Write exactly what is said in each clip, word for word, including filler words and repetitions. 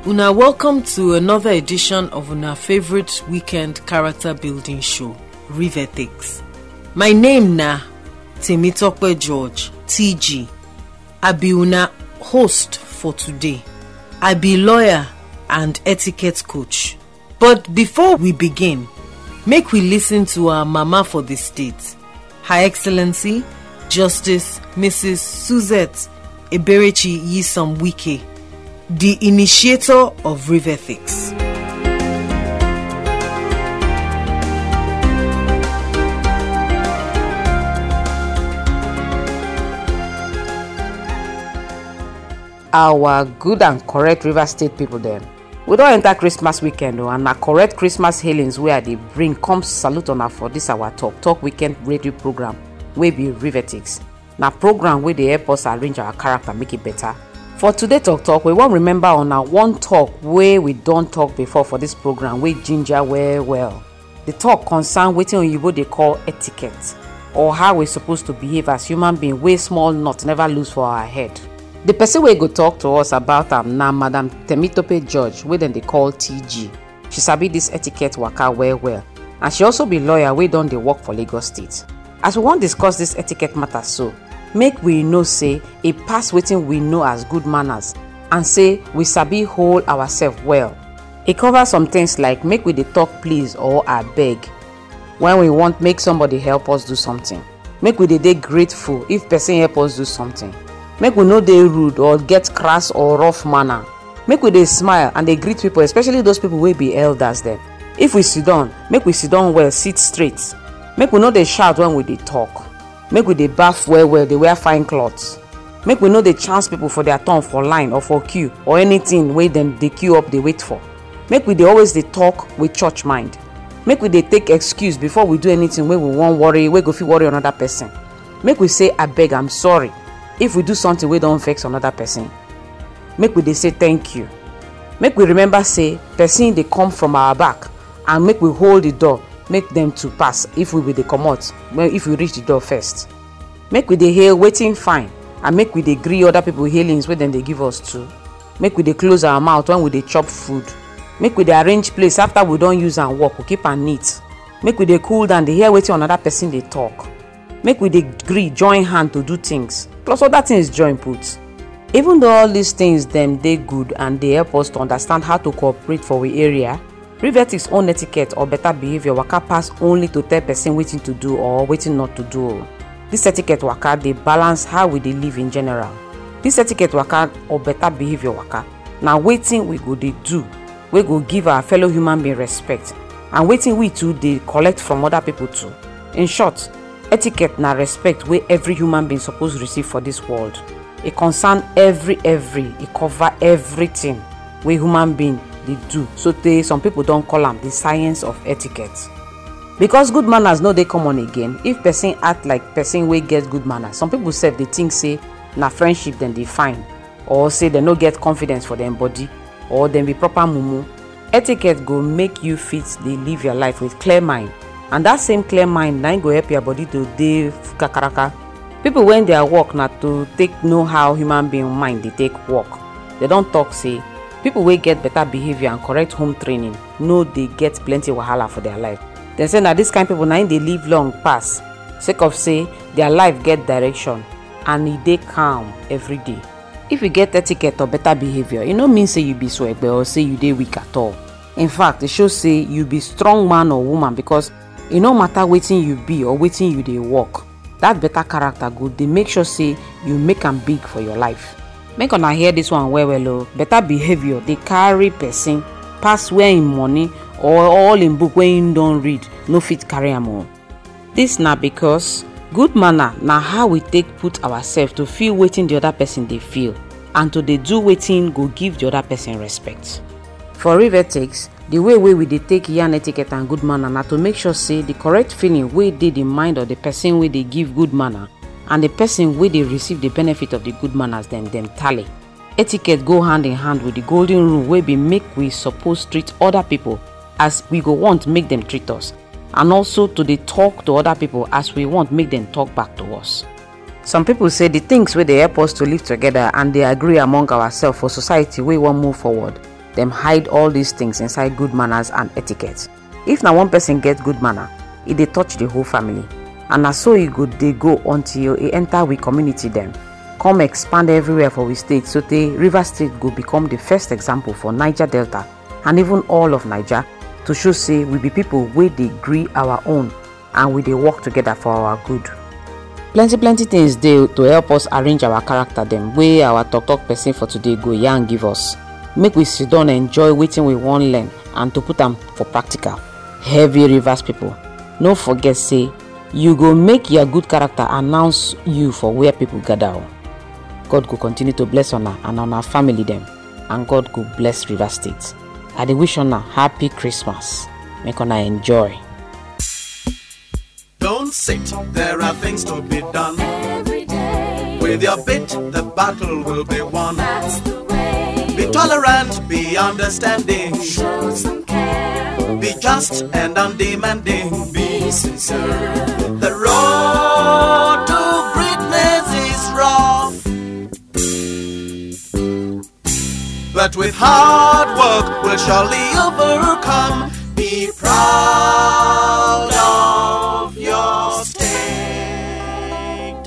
Una welcome to another edition of una favorite weekend character building show, Rivethics. My name na Temitope George, T G. I be una host for today. I be lawyer and etiquette coach. But before we begin, make we listen to our mama for the state, Her Excellency Justice Missus Suzette Eberechi Nyesom Wike, the initiator of Rivethics. Our good and correct River State people then. We don't enter Christmas weekend oh, and our correct Christmas hailings where they bring comes salute on for this our talk talk weekend radio program wey be Rivethics. Now program where they help us arrange our character make it better. For today talk talk, we won't remember on our one talk where we don't talk before for this program wey ginger well well. The talk concern wetin oyibo they call etiquette, or how we supposed to behave as human being wey small not never lose for our head. The person wey go talk to us about am na Madam Temitope George, wey dem dey call T G. She sabi this etiquette waka well well, and she also be lawyer wey don dey work for Lagos State. As we wan discuss this etiquette matter so, make we know say e pass wetin we know as good manners, and say we sabi hold ourselves well. E cover some things like make we dey talk please or abeg when we want make somebody help us do something. Make we dey dey grateful if person help us do something. Make we no dey rude or get crass or rough manner. Make we dey smile and dey greet people, especially those people wey be elders dem. If we sit down, make we sit down well, sit straight. Make we no dey shout when we dey talk. Make we dey baff well well, dey wear fine clothes. Make we no dey chance people for their turn for line or for queue or anything wey dem dey queue up dey wait for. Make we dey always dey talk with church mind. Make we dey take excuse before we do anything wey we wan worry, wey go fit worry another person. Make we say abeg, I'm sorry if we do something wey don vex another person. Make we dey say thank you. Make we remember say person dey come from our back, and make we hold the door make them to pass if we be dey comot if we reach the door first. Make we dey hail waiting fine, and make we dey gree other people hailings wey dem dey give us too. Make we dey close our mouth when we dey chop food. Make we dey arrange place after we don use am work, we keep am neat. Make we dey cool down dey hear wetin another person dey talk. Make we dey gree join hand to do things, plus other things join put. Even though all these things them dey good and they help us to understand how to cooperate for we area, Rivethics own etiquette or better behavior waka pass only to tell person wetin to do or wetin not to do. This etiquette waka dey balance how we dey live in general. This etiquette waka or better behavior waka na wetin we go dey do we go give our fellow human being respect, and wetin we too dey collect from other people too. In short, etiquette na respect wey every human being suppose receive for this world. E concern every every e cover everything wey human being dey do. So tey some people don call am the science of etiquette. Because good manners no dey common again, if person act like person wey get good manners, some people sef dey think say na friendship dem dey find, or say dem no get confidence for dem body, or dem be proper mumu. Etiquette go make you fit dey live your life with clear mind, and that same clear mind na go help your body to dey kakaraka. People when their work na to take know how human being mind dey take work, they don talk say people wey get better behavior and correct home training no dey get plenty wahala for their life. Dem say na this kind people na im dey live long pass, sake of say their life get direction and e dey calm every day. If you get etiquette or better behavior, e no mean say you be swagbe or say you dey weak at all. In fact, e show say you be strong man or woman, because e no matter wetin you be or wetin you dey work, that better character go dey make sure say you make am big for your life. Make una hear this one well well o. Better behavior dey carry person pass where im money or all im book wey im don read no fit carry am o. This na because good manner na how we take put ourselves to feel wetin the other person dey feel, and to dey do wetin go give the other person respect. For Rivethics, the way wey we dey take yarn etiquette and good manner na to make sure say the correct feeling wey dey the mind of the person wey dey give good manner and the person wey dey receive the benefit of the good manners dem dem tally. Etiquette go hand in hand with the golden rule wey be make we suppose treat other people as we go want make them treat us, and also to dey talk to other people as we want make them talk back to us. Some people say the things wey dey help us to live together and dey agree among ourselves for society wey wan move forward them hide all these things inside good manners and etiquette. If na one person get good manner, e dey touch the whole family, and na so e go dey go until e enter we community them, come expand everywhere for we state, so the Rivers State go become the first example for Niger Delta and even all of Niger, to show say we be people wey dey gree our own and we dey work together for our good. Plenty plenty things dey to help us arrange our character them, wey our talk talk person for today go yarn give us. Make we sit down enjoy wetin we wan learn and to put am for practical. Heavy Rivers people, no forget say you go make your good character announce you for where people gather. God go continue to bless una and una family them, and God go bless Rivers State. I dey wish una happy Christmas. Make una enjoy. Don't sit, there are things to be done. Every day. With your bit, the battle will be won. That's the way. Be tolerant, be understanding. Show some care. Be just and undemanding. Be sincere. The road to greatness is rough, but with hard work we'll surely overcome. Be proud of your state.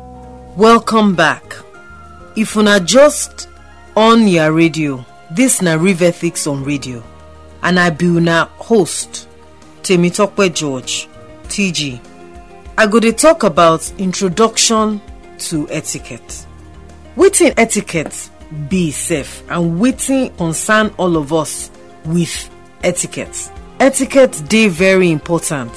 Welcome back. If una just on your radio, this na Riverthix on radio, and I be una host Temitope George, T G. I go to talk about introduction to etiquette. Wetin etiquette be safe, and wetin concern all of us with etiquette. Etiquette dey very important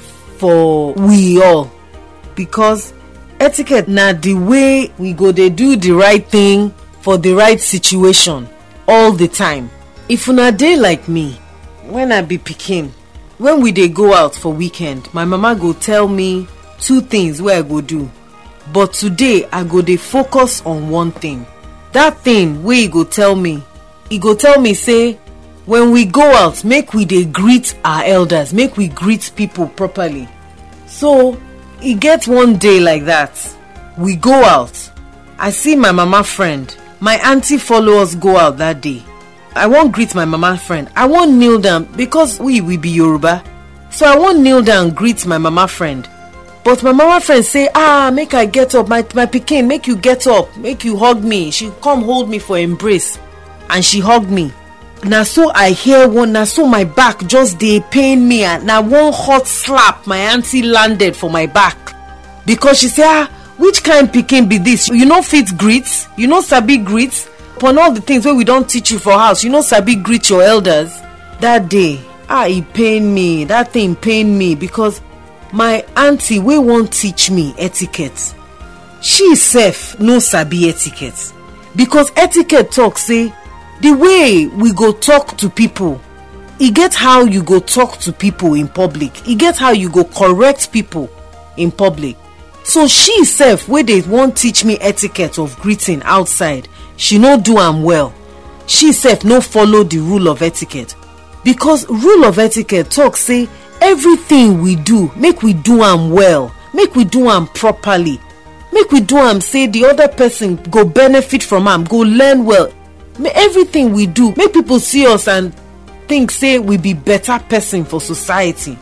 for we all, because etiquette na the way we go dey do the right thing for the right situation all the time. If una dey like me, when I be pikin, when we dey go out for weekend, my mama go tell me two things wey I go do, but today I go dey focus on one thing. That thing wey e go tell me, e go tell me say, when we go out, make we dey greet our elders, make we greet people properly. So e get one day like that, we go out, I see my mama friend, my auntie follow us go out that day. I won't greet my mama friend, I won't kneel down because we we be Yoruba, so I won't kneel down greet my mama friend. But my mama friend say, ah, make I get up, my, my pikin, make you get up, make you hug me. She come hold me for embrace, and she hugged me. Now so I hear one, now so my back just dey pain me, and now one hot slap my auntie landed for my back, because she say, ah, which kind pikin be this? You know fit greet, you know sabi greet, upon all the things wey we don't teach you for house, you know sabi greet your elders. That day, ah, it pain me, that thing pain me, because my auntie wey won't teach me etiquette, she sef no sabi etiquette, because etiquette talk say the way we go talk to people, e get how you go talk to people in public, e get how you go correct people in public. So she sef wey dey wan teach me etiquette of greeting outside, she no do am well. She sef no follow the rule of etiquette, because rule of etiquette talk say everything we do, make we do am well, make we do am properly, make we do am say the other person go benefit from am, go learn well. Everything we do, make people see us and think say we be better person for society.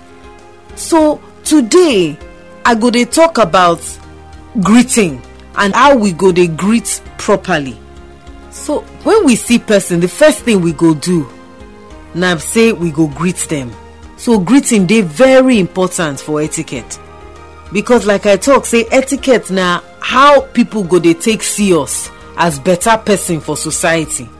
So today I go dey talk about greeting and how we go dey greet properly. So when we see person, the first thing we go do na say we go greet them. So greeting dey very important for etiquette, because like I talk say etiquette na how people go dey take see us as better person for society.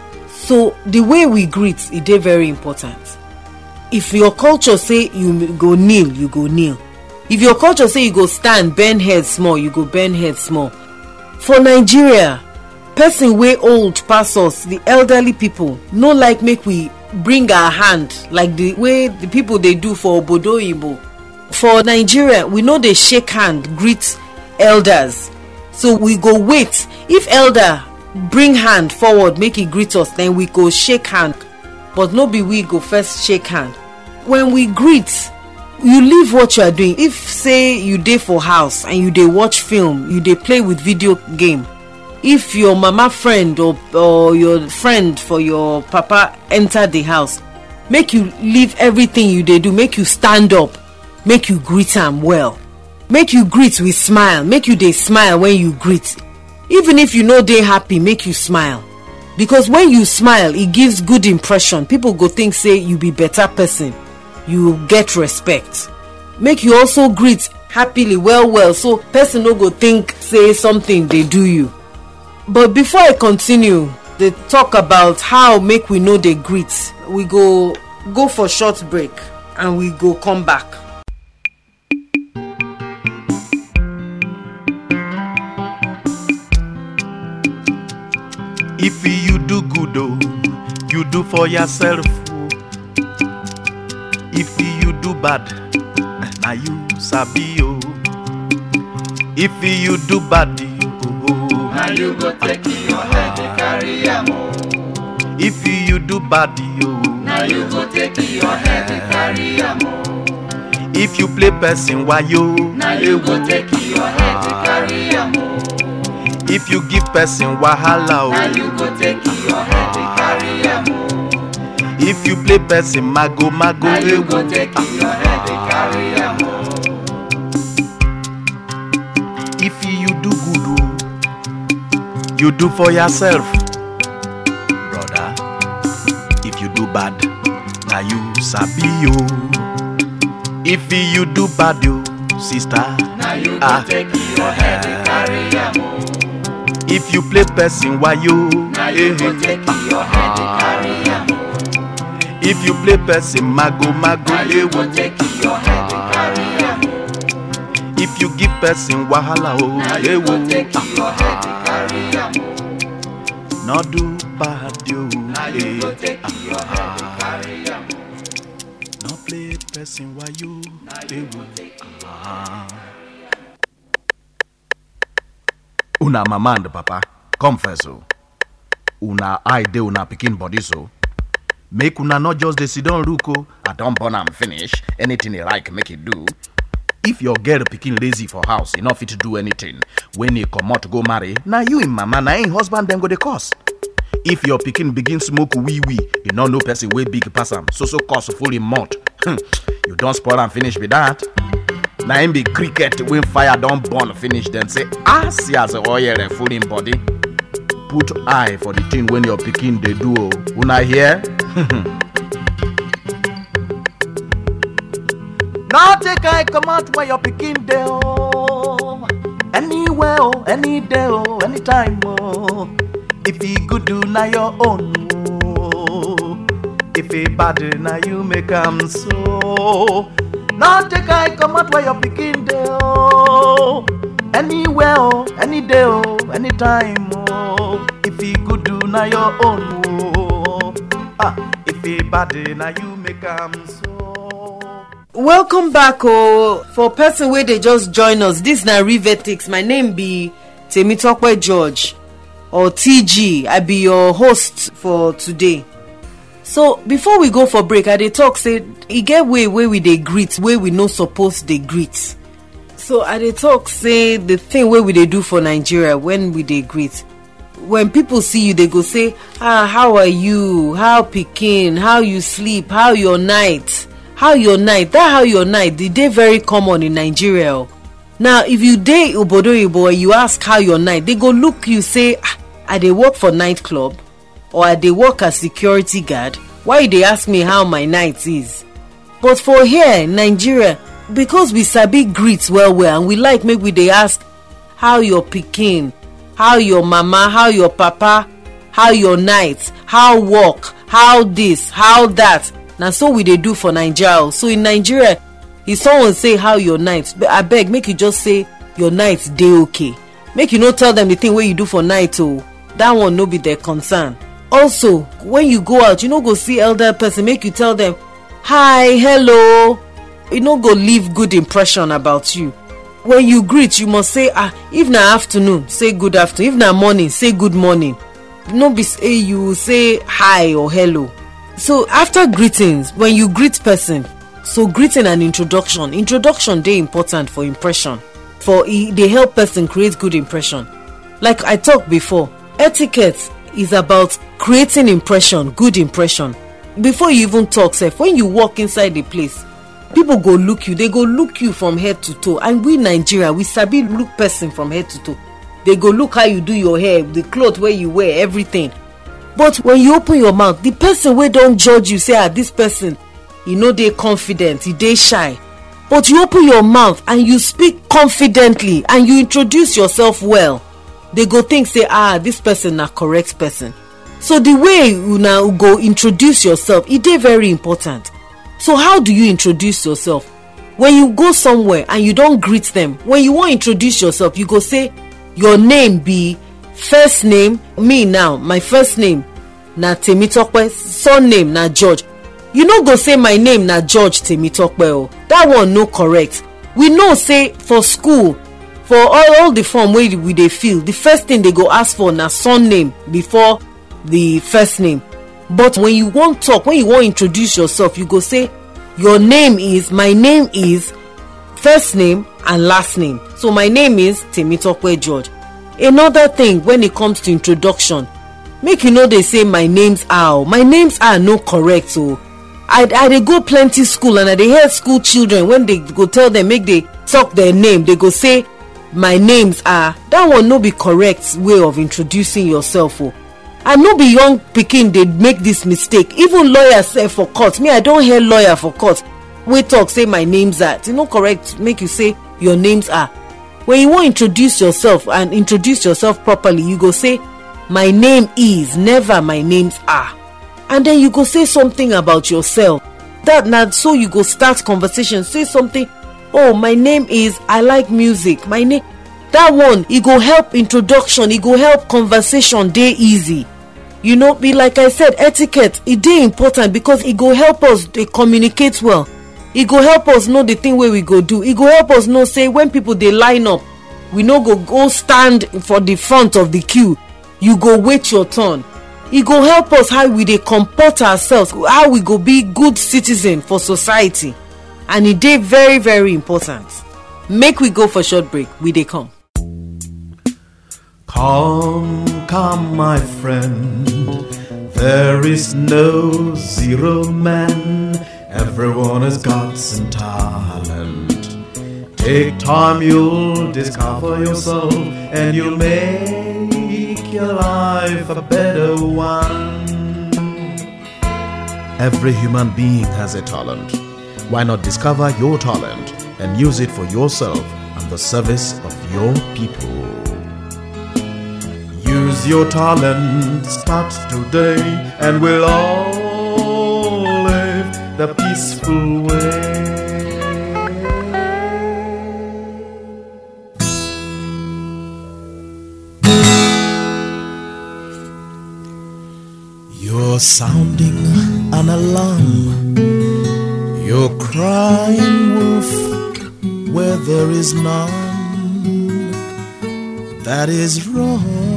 So the way we greet, it dey very important. If your culture say you go kneel, you go kneel. If your culture say you go stand, bend head small, you go bend head small. For Nigeria, person wey old pass us, the elderly people, no like make we bring our hand like the way the people they do for Obodo Oyibo. For Nigeria, we know they shake hand, greet elders. So we go wait. If elder bring hand forward, make he greet us, then we go shake hand. But no be we go first shake hand. When we greet, you leave what you are doing. If say you dey for house and you dey watch film, you dey play with video game, if your mama friend or or your friend for your papa enter the house, make you leave everything you dey do, make you stand up, make you greet am well, make you greet with smile, make you dey smile when you greet. Even if you no dey happy, make you smile, because when you smile, e gives good impression. People go think say you be better person, you get respect. Make you also greet happily, well well, so person no go think say something dey do you. But before I continue dey talk about how make we know dey greet, we go go for short break and we go come back. If you do good, oh, you do for yourself. If you do bad, now you sabi, oh. If you do bad, oh, now you go take your head and carry am, oh. If you do bad, oh, now you go take your head and carry am, oh. If you play person why you, now you go take your head and carry am, oh. If you give person wahala, oh, now you go take your head and carry am, oh. If you play person mago mago, now you go take your head and carry am, oh. If you do good, oh, you do for yourself, brother. If you do bad, now you sabi, oh. If you do bad, oh, sister, now you ah, go take your head and carry am, oh. If you play person why you, now you go take your head and carry am, oh. If you play person mago mago, now you go take your head and carry am, oh. If you give person wahala, oh, now you go take your head and carry am, oh. no do bad, yo. Now you go take your head and carry am, oh. No play person why you, now you go take your head. Una mama and papa, come first, so. Una eye dey una pikin body, so. Make una not just dey sit down ruko, I don't born am finish, anything you like make it do. If your girl pikin lazy for house, e no fit to do anything. When he come out to go marry, now you in mama, na in husband then go the cause. If your pikin begin smoke wee wee, you no know person way big pass am, so so cause full in mouth. You don't spoil and finish with that. Now him be cricket when fire don't burn finish, then say ah see as a oil and full in body. Put eye for the thing when your pikin they do. Una hear? Now take eye come out where your pikin dey, oh. Anywhere, oh, any day, oh, anytime, oh. If he good do na your own, oh. If he bad na you make am so. Now take eye come out where your pikin dey, oh. Anywhere, oh, any day, oh, anytime, oh. If he good do na your own, oh. Ah, if he bad na you make am so. Welcome back, oh. For person where they just join us, this na Rivetics. My name be Temitope George, or T G. I be your host for today. So before we go for break, I dey talk say e get way where we dey greet, where we no suppose dey greet. So I dey talk say the thing where we dey do for Nigeria when we dey greet. When people see you, they go say, ah, how are you? How pikin? How you sleep? How your night? How your night? That how your night? The day very common in Nigeria. Now, if you dey obodo oyibo, you ask how your night, they go look you say, ah, I dey work for nightclub, or I dey work as security guard. Why you dey ask me how my night is? But for here in Nigeria, because we sabi greet well well, and we like make we dey ask how your pikin, how your mama, how your papa, how your night, how work, how this, how that. Now so we dey do for Nigeria. So in Nigeria, if someone say how your night, I beg make you just say your night dey okay. Make you no tell them the thing where you do for night, oh. That one no be their concern. Also, when you go out, you no go see elder person, make you tell them hi, hello. You no go leave good impression about you. When you greet, you must say, ah, if na afternoon, say good afternoon. If na morning, say good morning. No be say you say hi or hello. So after greetings, when you greet person, so greeting and introduction. Introduction dey important for impression. For e dey help person create good impression. Like I talked before, etiquette is about creating impression, good impression. Before you even talk, sef, when you walk inside the place, people go look you. They go look you from head to toe. And we Nigeria, we sabi look person from head to toe. They go look how you do your hair, the clothes where you wear, everything. But when you open your mouth, the person wey don judge you say, ah, this person, you know, they confident, he dey shy. But you open your mouth and you speak confidently and you introduce yourself well, they go think say, ah, this person na correct person. So the way you now go introduce yourself, it dey very important. So how do you introduce yourself? When you go somewhere and you don't greet them, when you want to introduce yourself, you go say, your name be first name, me now, my first name na Temitope, surname na George. You no go say my name na George Temitope. Oh, that one no correct. We know say for school, for all, all the form wey we dey fill, the first thing they go ask for na surname before the first name. But when you want talk, when you want introduce yourself, you go say your name is, my name is, first name and last name. So my name is Temitope George. Another thing when it comes to introduction, make you know they say my names are, my names are no correct. So I I dey go plenty school and I dey hear school children when they go tell them make they talk their name, they go say my names are. That one no be correct way of introducing yourself. Oh, and no be young pikin they make this mistake. Even lawyers say for court, me I don't hear lawyer for court we talk say my names are. It's not correct. Make you say your names are. When you want to introduce yourself and introduce yourself properly, you go say my name is, never my names are. And then you go say something about yourself. That now, so you go start conversation. Say something. Oh, my name is, I like music. My name. That one, it go help introduction. It go help conversation. Dey easy. You know, be like I said, etiquette. It dey important because it go help us they communicate well. It go help us know the thing where we go do. It go help us know say when people they line up, we no go go stand for the front of the queue. You go wait your turn. It go help us how we dey comport ourselves, how we go be good citizen for society. And it dey very very important. Make we go for short break. We dey come. Come, come, my friend. There is no zero man. Everyone has got some talent. Take time, you'll discover yourself, and you'll make your life a better one. Every human being has a talent. Why not discover your talent and use it for yourself and the service of your people? Use your talent, start today, and we'll all live the peaceful way. You're sounding an alarm. You're crying wolf where there is none. That is wrong.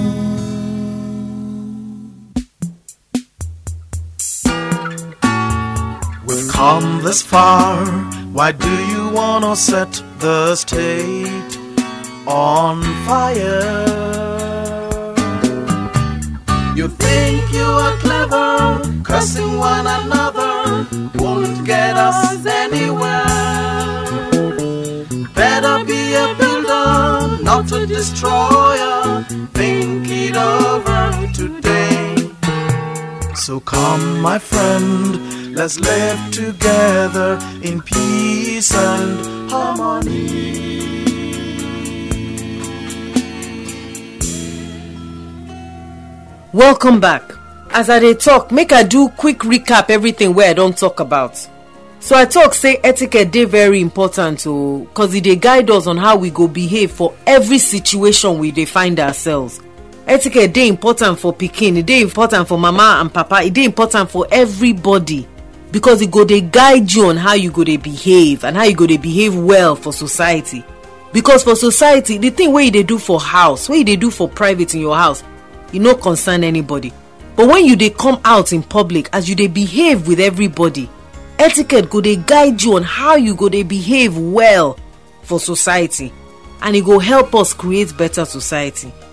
We've come this far. Why do you wanna set the state on fire? You think you are clever, cursing one another won't get us anywhere. Better be a builder, not a destroyer. Think it over today. So come, my friend, let's live together in peace and harmony. Welcome back. As I dey talk, make I do quick recap everything where I don't talk about. So I talk say etiquette dey very important oh, cause it dey guide us on how we go behave for every situation we dey find ourselves. Etiquette dey important for pikin, it dey important for mama and papa, it dey important for everybody because it go dey guide you on how you go dey behave and how you go dey behave well for society. Because for society, the thing where you dey do for house, where you dey do for private in your house, you no concern anybody. But when you dey come out in public, as you dey behave with everybody, etiquette go dey guide you on how you go dey behave well for society, and it go help us create better society.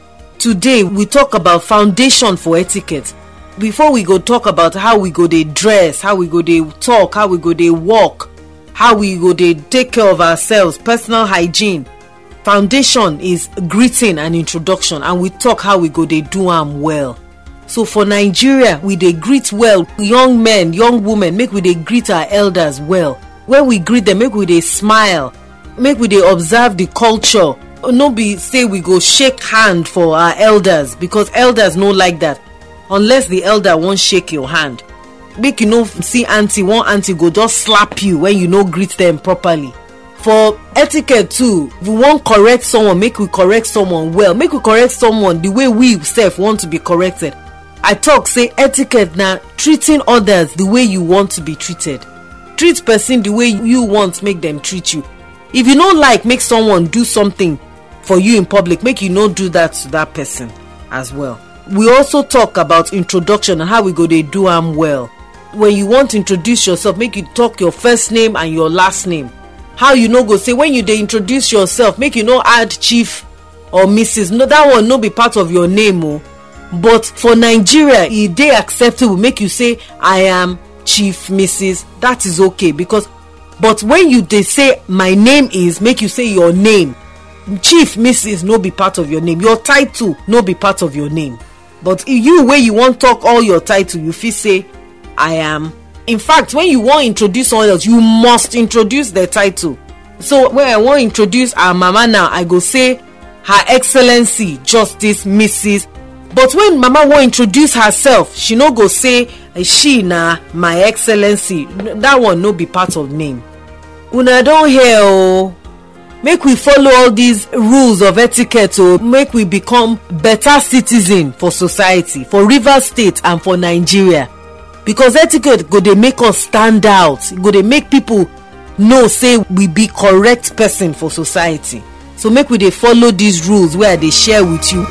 today we talk about foundation for etiquette. Before we go talk about how we go dey dress, how we go dey talk, how we go dey walk, how we go dey take care of ourselves, personal hygiene. Foundation is greeting and introduction, and we talk how we go dey do am well. So for Nigeria, we dey greet well. Young men, young women, make we dey greet our elders well. When we greet them, make we dey smile, make we dey observe the culture. No be say we go shake hand for our elders, because elders no like that. Unless the elder won't shake your hand. Make you no see auntie, one auntie go just slap you when you no greet them properly. For etiquette too, we want correct someone, make we correct someone well. Make we correct someone the way we self want to be corrected. I talk say etiquette na treating others the way you want to be treated. Treat person the way you want make them treat you. If you no like make someone do something for you in public, make you no do that to that person as well. We also talk about introduction and how we go dey do am well. When you want to introduce yourself, make you talk your first name and your last name. How you no go say when you dey introduce yourself, make you no add chief or missus No, that one no be part of your name oh. But for Nigeria, e dey acceptable make you say I am Chief Missus That is okay, because but when you dey say my name is, make you say your name. Chief Missus no be part of your name. Your title no be part of your name. But you wey you want talk all your title, you fit say I am. In fact, when you want introduce someone else, you must introduce their title. So when I want introduce our mama now, I go say Her Excellency Justice Missus But when mama want introduce herself, she no go say she na my excellency. That one no be part of name. Una don hear oh. Make we follow all these rules of etiquette oh, make we become better citizen for society, for Rivers State and for Nigeria. Because etiquette go dey make us stand out, go dey make people know say we be correct person for society. So make we dey follow these rules wey I dey share with you.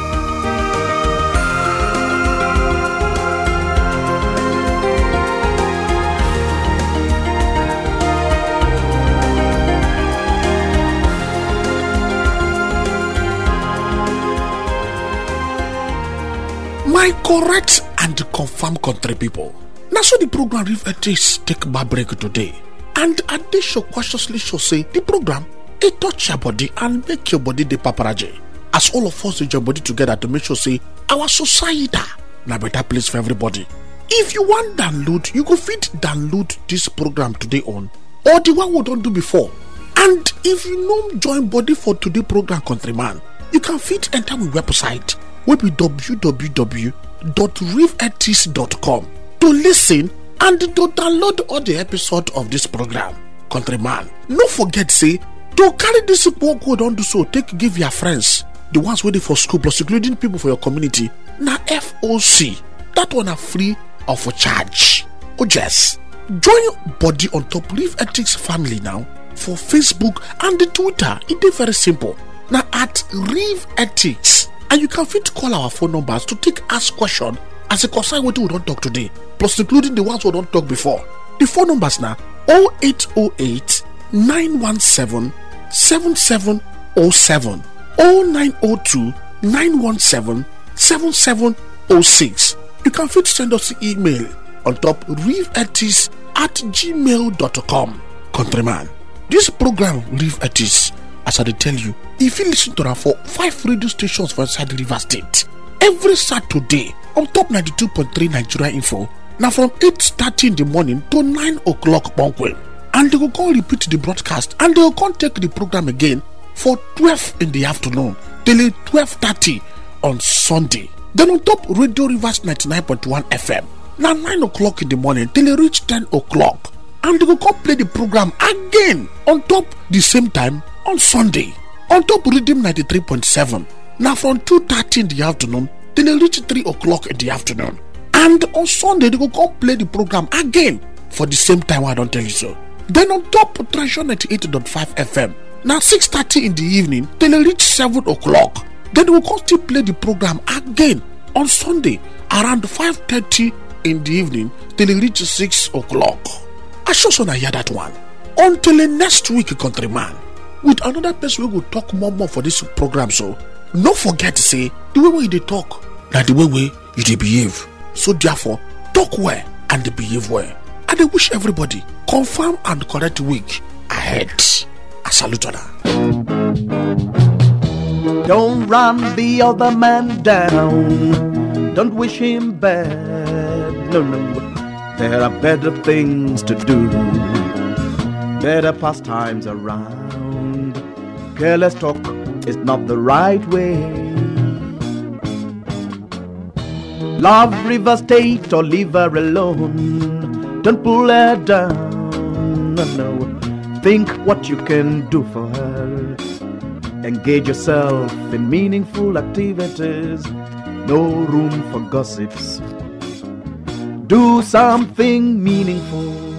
My correct and confirmed country people. Now so the program Reef Ethics take my break today. And I dey show cautiously show say the program it touch your body and make your body the paparaje. As all of us join body together to make sure say our society na better place for everybody. If you want download, you go fit download this program today on, or the one we don't do before. And if you no join body for today program, countryman, you can fit enter our website will be w w w dot reef ethics dot com to listen and to download all the episode of this program. Countryman, no forget say to carry this work go on do so, take give your friends, the ones waiting for school plus including people for your community. Na F O C, that one are free or for charge. Oh yes, join body on top Reef Ethics family now for Facebook and the Twitter. It is very simple. Now at Reef Ethics. And you can fit call our phone numbers to take ask question as a concern what we don't talk today, plus including the ones we don't talk before. The phone numbers now oh eight oh eight, nine one seven, seven seven oh seven, oh nine oh two, nine one seven, seven seven oh six. You can fit send us an email on top reefethics at gmail dot com. Countryman, this program Reef Ethics, as I tell you, if you listen to them for five radio stations for inside the Rivers State every Saturday on top ninety-two point three Nigeria Info, now from eight thirty in the morning to nine o'clock Bonkway, and they will go repeat the broadcast and they will come take the program again for twelve in the afternoon till twelve thirty on Sunday. Then on top Radio Rivers ninety-nine point one F M, now nine o'clock in the morning till it reach ten o'clock, and they will come play the program again on top the same time on Sunday on top Rhythm ninety-three point seven, now from two thirty in the afternoon till it reach three o'clock in the afternoon, and on Sunday they will come play the program again for the same time. I don't tell you so. Then on top Treasure ninety-eight point five F M, now six thirty in the evening till it reach seven o'clock. Then they will come still play the program again on Sunday around five thirty in the evening till it reach six o'clock. I sure so I hear that one. Until next week, countryman, with another person we will talk more more for this program. So no forget to say the way wey they talk, na the way wey you dey behave. So therefore, talk well and behave well. And I wish everybody confirm and correct week ahead. I salute her. Don't run the other man down. Don't wish him bad. No, no. There are better things to do. Better pastimes around. Careless talk is not the right way. Love River State or leave her alone. Don't pull her down. No, no. Think what you can do for her. Engage yourself in meaningful activities. No room for gossips. Do something meaningful.